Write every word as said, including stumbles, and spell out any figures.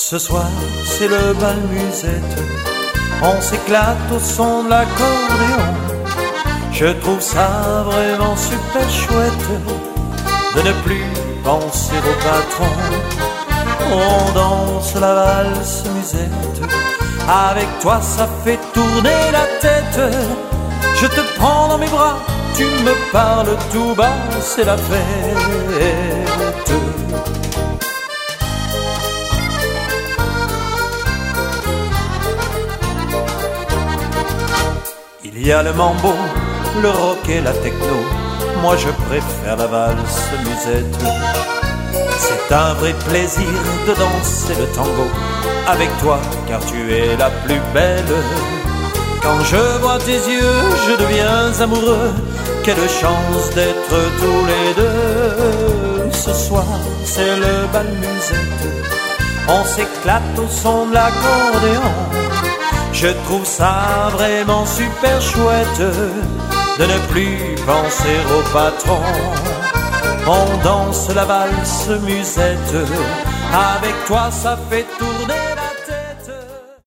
Ce soir c'est le bal musette, on s'éclate au son de l'accordéon. Je trouve ça vraiment super chouette de ne plus penser au patron. On danse la valse musette, avec toi ça fait tourner la tête. Je te prends dans mes bras, tu me parles tout bas, c'est la fête. Il y a le mambo, le rock et la techno, moi je préfère la valse musette. C'est un vrai plaisir de danser le tango avec toi, car tu es la plus belle. Quand je vois tes yeux, je deviens amoureux. Quelle chance d'être tous les deux. Ce soir, c'est le bal musette, on s'éclate au son de l'accordéon. Je trouve ça vraiment super chouette de ne plus penser au patron. On danse la valse musette, avec toi ça fait tourner